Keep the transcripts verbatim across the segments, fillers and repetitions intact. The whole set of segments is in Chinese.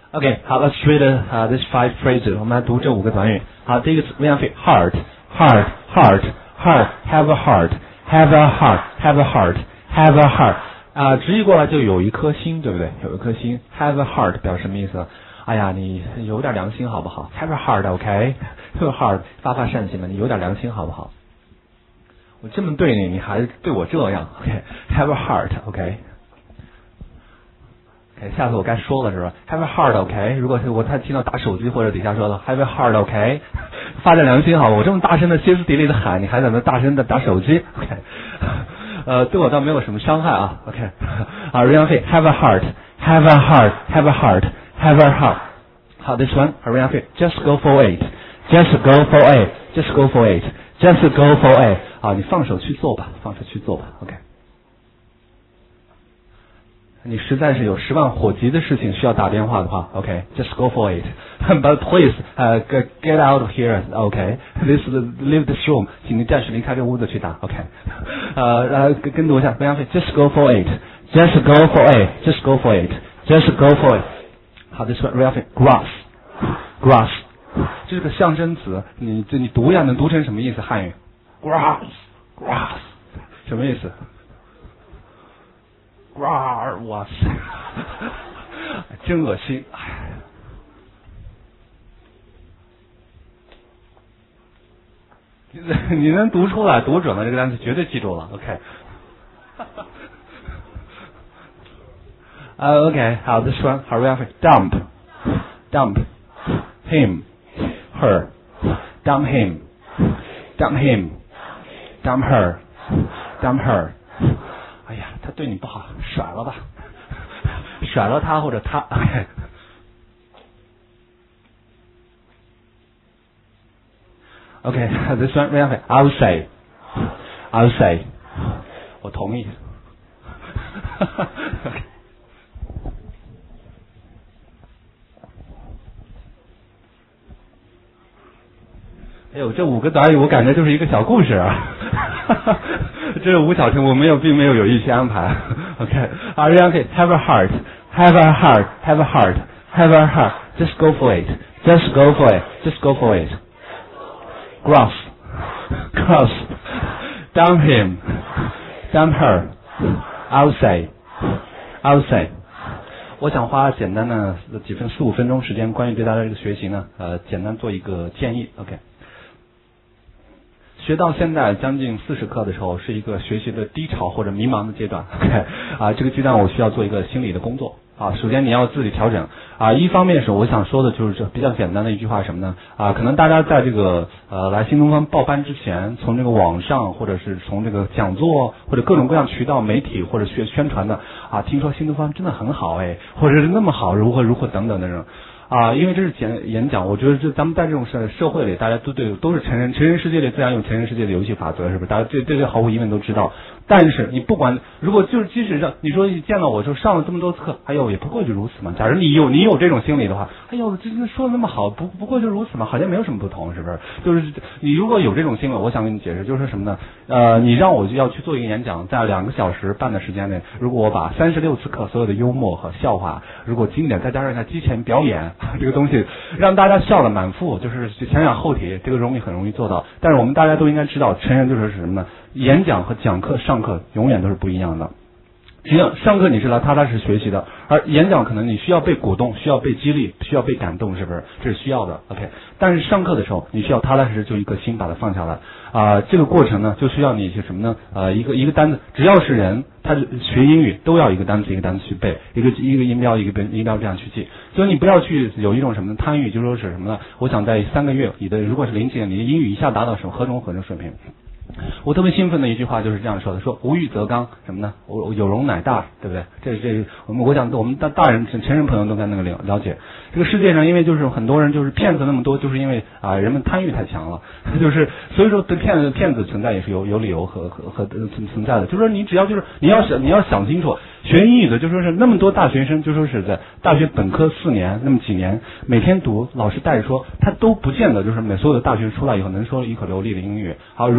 OK， 好 ，Let's read uh, this five phrases。我们来读这五个短语。好，第一个词 ，Ryan Heart Heart Heart Heart Have a heart Have a heart Have a heart Have a heart 啊、呃，直译过来就有一颗心，对不对？有一颗心 ，Have a heart 表示什么意思？哎呀，你有点良心好不好 ？Have a heart，OK，Have a heart， 发发善心嘛，你有点良心好不好？我这么对你，你还对我这样 ，OK？Have a heart，OK？、OK， 下次我该说了是吧 ？Have a heart，OK？、如果是我他听到打手机或者底下说了 Have a heart，OK？、发点良心好，我这么大声的歇斯底里的喊，你还在那大声的打手机 ，OK？ 呃，对我倒没有什么伤害啊 ，OK？ 啊 ，Ryan Have a heart，Have a heart，Have a heart，Have a heart。好 ，this one，Ryan Just go for it，Just go for it，Just go for it，Just go for it。啊，你放手去做吧，放手去做吧 ，OK？你实在是有十万火急的事情需要打电话的话 ，OK，just、okay, go for it. But please, 呃、uh, get out of here. OK，this、okay? leave this room. 请你暂时离开这屋子去打 OK。呃，来跟读一下，不要费 ，just go for it. Just go for it. Just go for it. Just go for it. 好的，说 real grass, grass， 这是个象声词，你这你读呀，能读成什么意思？汉语 ，grass, grass， 什么意思？哇哇塞，真恶心！哎，你你能读出来，读准了这个单词，绝对记住了。OK。啊、uh, OK， 好，这说 ，hurry up，dump，dump dump, him, her, dump him, dump him, dump her, dump her。哎呀，他对你不好，甩了吧，甩了他或者他。OK， this one really I would say, I would say， 我同意。哎呦，这五个短语我感觉就是一个小故事啊。这是吴小晨，我没有，并没有有意去安排。OK， 啊 ，Ryan have a heart, have a heart, have a heart, have a heart. Just go for it, just go for it, just go for it. Grass, grass. Dump him, dump her. I'll say, I'll say. 我想花简单的几分四五分钟时间，关于对大家这个学习呢，呃，简单做一个建议。OK。学到现在将近四十课的时候，是一个学习的低潮或者迷茫的阶段。OK， 啊，这个阶段我需要做一个心理的工作啊。首先你要自己调整啊。一方面是我想说的就是这比较简单的一句话什么呢？啊，可能大家在这个呃来新东方报班之前，从这个网上或者是从这个讲座或者各种各样渠道、媒体或者学宣传的啊，听说新东方真的很好哎，或者是那么好，如何如何等等的这种。啊，因为这是演演讲，我觉得这咱们在这种社社会里，大家都对都是成人，成人世界里自然有成人世界的游戏法则，是不是？大家对对这毫无疑问都知道。但是你不管，如果就是即使上你说你见到我说上了这么多次课，哎呦也不过就如此嘛。假如你有你有这种心理的话，哎呦这这说的那么好，不不过就如此嘛，好像没有什么不同，是不是？就是你如果有这种心理，我想跟你解释，就是什么呢？呃，你让我要去做一个演讲，在两个小时半的时间内，如果我把三十六次课所有的幽默和笑话，如果经典再加上一下机前表演这个东西，让大家笑了满腹，就是想想后体，这个容易很容易做到。但是我们大家都应该知道，成人就是什么呢？演讲和讲课、上课永远都是不一样的。实际上，上课你是来踏踏实实学习的，而演讲可能你需要被鼓动，需要被激励，需要被感动，是不是？这是需要的 ，OK。但是上课的时候，你需要踏踏实实就一颗心把它放下来啊、呃。这个过程呢，就需要你一些什么呢？呃，一个一个单子，只要是人，他学英语都要一个单词一个单词去背，一个一个音标一个音标这样去记。所以你不要去有一种什么贪欲，就说是什么呢？我想在三个月，你的如果是零几年，你的英语一下达到什么何种何种水平？我特别兴奋的一句话就是这样说的，说无欲则刚，什么呢？我有容乃大，对不对？这这我们我想我们大大人成人朋友都该那个了了解。这个世界上因为就是很多人就是骗子那么多，就是因为啊、呃、人们贪欲太强了，就是所以说对骗子骗子存在也是有有理由和和和存存在的。就是说你只要就是你要想你要想清楚，学英语的就说是那么多大学生，就说是在大学本科四年那么几年每天读，老师带着说，他都不见得就是每所有的大学出来以后能说一口流利的英语，好如何如何以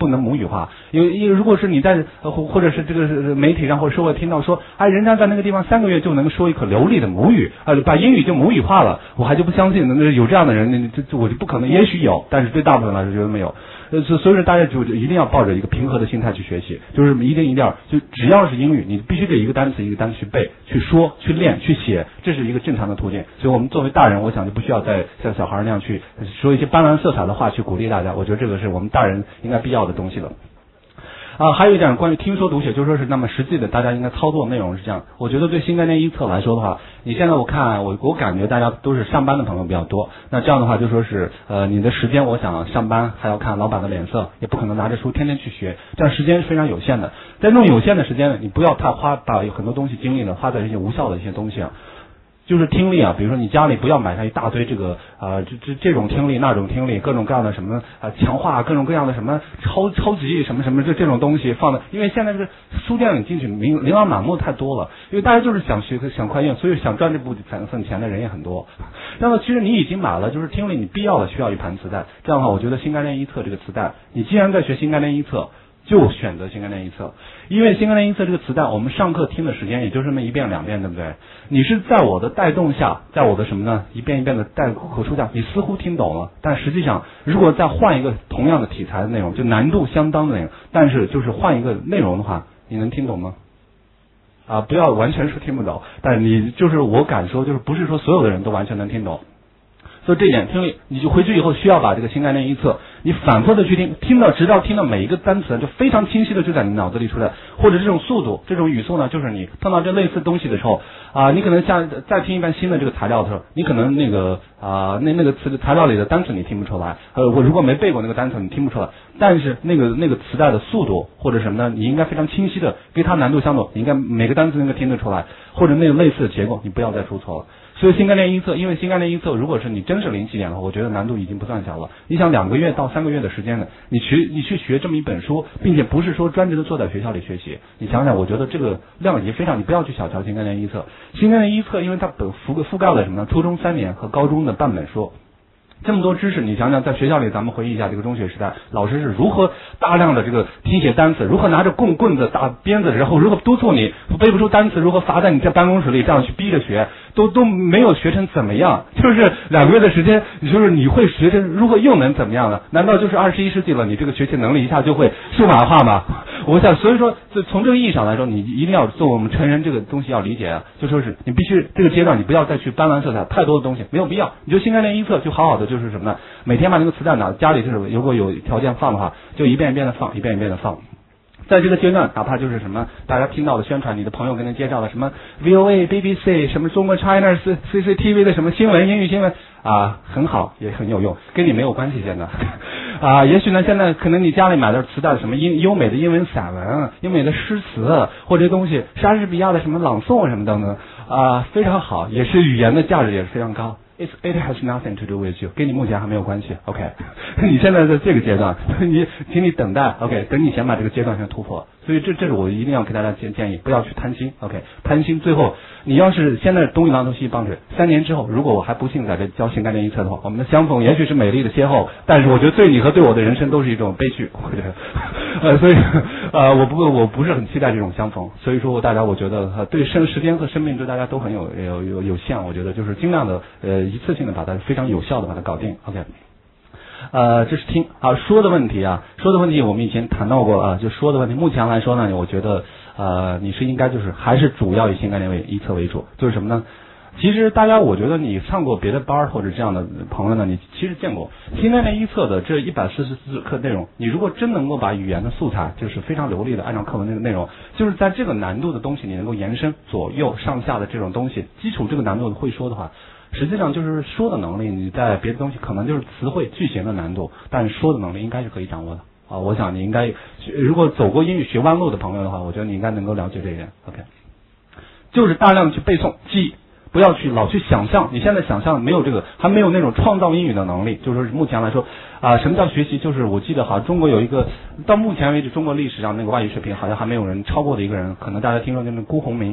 不能母语化。因为因为如果是你在呃或或者是这个媒体上或者社会听到说，哎，人家在那个地方三个月就能说一口流利的母语，呃，把英语就母语化了，我还就不相信那有这样的人，那这我就不可能，也许有，但是对大部分来说觉得没有。呃，所所以说大家就一定要抱着一个平和的心态去学习，就是一定一定要就只要是英语，你必须得一个单词一个单词去背、去说、去练、去写，这是一个正常的途径。所以我们作为大人，我想就不需要再像小孩那样去说一些斑斓色彩的话去鼓励大家。我觉得这个是我们大人应该必要的东西了。啊，还有一点关于听说读写，就说是那么实际的，大家应该操作内容是这样。我觉得对新概念一册来说的话，你现在我看我我感觉大家都是上班的朋友比较多，那这样的话就说是呃你的时间，我想上班还要看老板的脸色，也不可能拿着书天天去学，这样时间是非常有限的。在这种有限的时间呢，你不要太花把很多东西精力呢花在这些无效的一些东西上。就是听力啊，比如说你家里不要买上一大堆这个呃这这这种听力那种听力，各种各样的什么呃强化，各种各样的什么超超级什么什么这这种东西放的，因为现在这个书店里进去琳琳琅满目太多了，因为大家就是想学想快用，所以想赚这部分份钱的人也很多。那么其实你已经买了，就是听力你必要的需要一盘磁带，这样的话，我觉得新概念一册这个磁带，你既然在学新概念一册，就选择新概念一册，因为新概念一册这个磁带，我们上课听的时间也就这么一遍两遍，对不对？你是在我的带动下，在我的什么呢？一遍一遍的带口述下，你似乎听懂了，但实际上，如果再换一个同样的题材的内容，就难度相当的内容，但是就是换一个内容的话，你能听懂吗？啊，不要完全说听不懂，但是你就是我敢说，就是不是说所有的人都完全能听懂。所以这一点听力，你就回去以后需要把这个新概念一册，你反复的去听，听到直到听到每一个单词就非常清晰的就在你脑子里出来，或者这种速度，这种语速呢，就是你碰到这类似东西的时候啊、呃，你可能像再听一遍新的这个材料的时候，你可能那个啊、呃、那那个词材料里的单词你听不出来，呃，我如果没背过那个单词你听不出来，但是那个那个磁带的速度或者什么呢，你应该非常清晰的跟它难度相同，你应该每个单词应该听得出来，或者那个类似的结构，你不要再出错了。所以新概念一册，因为新概念一册，如果是你真是零起点的话，我觉得难度已经不算小了。你想两个月到三个月的时间呢，你去你去学这么一本书，并且不是说专职的坐在学校里学习，你想想，我觉得这个量已经非常，你不要去小瞧新概念一册。新概念一册，因为它本覆覆盖了什么呢？初中三年和高中的半本书。这么多知识，你想想，在学校里，咱们回忆一下这个中学时代，老师是如何大量的这个听写单词，如何拿着棍棍子、打鞭子，然后如何督促你背不出单词，如何罚在你在办公室里这样去逼着学，都都没有学成怎么样？就是两个月的时间，你就是你会学成，如果又能怎么样呢？难道就是二十一世纪了，你这个学习能力一下就会数码化吗？我想，所以说，从这个意义上来说，你一定要做我们成人这个东西要理解啊，就说是你必须这个阶段，你不要再去斑斓色彩太多的东西，没有必要。你就新概念一册就好好的。就是什么呢？每天把那个磁带拿家里，就是如果有条件放的话，就一遍一遍的放，一遍一遍的放。在这个阶段，哪怕就是什么大家听到的宣传，你的朋友跟你介绍的什么 V O A、B B C、什么中国 China、C C T V 的什么新闻、英语新闻啊，很好，也很有用，跟你没有关系现在啊。也许呢，现在可能你家里买的磁带什么英优美的英文散文、优美的诗词或者东西，莎士比亚的什么朗诵什么等等啊，非常好，也是语言的价值也是非常高。It it has nothing to do with you， 跟你目前还没有关系 ，OK？ 你现在在这个阶段，你请你等待 ，OK？ 等你先把这个阶段先突破。所以这这是我一定要给大家建建议，不要去贪心 ，OK？ 贪心最后你要是现在东一榔头西一棒槌，三年之后，如果我还不幸在这教新概念一册的话，我们的相逢也许是美丽的邂逅，但是我觉得对你和对我的人生都是一种悲剧，我觉得，呃，所以呃，我不我不是很期待这种相逢，所以说大家我觉得呃对生时间和生命对大家都很有有有有限，我觉得就是尽量的呃一次性的把它非常有效的把它搞定 ，OK。呃，这是听啊说的问题啊，说的问题我们以前谈到过啊，就说的问题，目前来说呢，我觉得呃你是应该就是还是主要以新概念为一册为主，就是什么呢？其实大家我觉得你上过别的班或者这样的朋友呢，你其实见过新概念一册的这一百四十四课内容，你如果真能够把语言的素材就是非常流利的按照课文那个内容，就是在这个难度的东西你能够延伸左右上下的这种东西，基础这个难度会说的话。实际上就是说的能力，你在别的东西可能就是词汇句型的难度，但是说的能力应该是可以掌握的啊。我想你应该，如果走过英语学弯路的朋友的话，我觉得你应该能够了解这一点。OK， 就是大量去背诵记忆，不要去老去想象。你现在想象没有这个，还没有那种创造英语的能力。就是目前来说啊、呃，什么叫学习？就是我记得好像中国有一个，到目前为止中国历史上那个外语水平好像还没有人超过的一个人，可能大家听说就是辜鸿铭。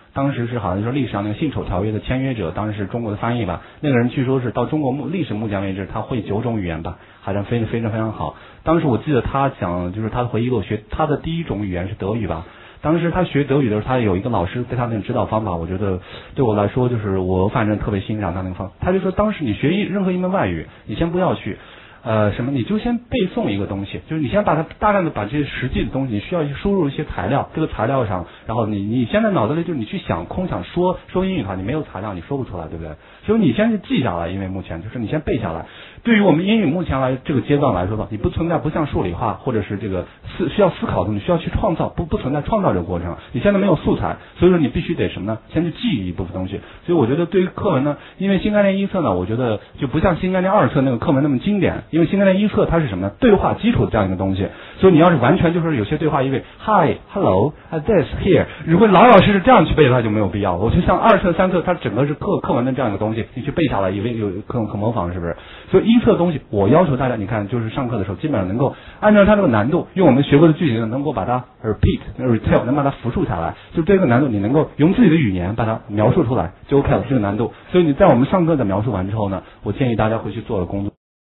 当时是好像说历史上那个辛丑条约的签约者，当时是中国的翻译吧，那个人据说是到中国目历史目前为止他会九种语言吧，好像非常非常非常好。当时我记得他讲就是他的回忆录学他的第一种语言是德语吧。当时他学德语的时候，他有一个老师对他那个指导方法，我觉得对我来说就是我反正特别欣赏他那个方法。他就说，当时你学一任何一门外语，你先不要去呃什么，你就先背诵一个东西，就是你先把它大量的把这些实际的东西，你需要输入一些材料，这个材料上，然后你你现在脑子里就是你去想空想说说英语的话，你没有材料你说不出来，对不对？所以你先去记下来，因为目前就是你先背下来。对于我们英语目前来这个阶段来说吧，你不存在不像数理化或者是这个思需要思考的东西，需要去创造，不不存在创造这个过程。你现在没有素材，所以说你必须得什么呢？先去记忆一部分东西。所以我觉得对于课文呢，因为新概念一册呢，我觉得就不像新概念二册那个课文那么经典，因为新概念一册它是什么呢？对话基础的这样一个东西。所以你要是完全就是有些对话，因为 Hi Hello this here， 如果老老实实这样去背的话就没有必要。我就像二册三册它整个是课课文的这样一个东西，你去背下来，以为有可可模仿，是不是？所以一册东西我要求大家，你看就是上课的时候基本上能够按照它这个难度，用我们学过的句型能够把它 repeat retell 能把它复述下来，就这个难度你能够用自己的语言把它描述出来就 OK 了，这个难度。所以你在我们上课的描述完之后呢，我建议大家回去做的工作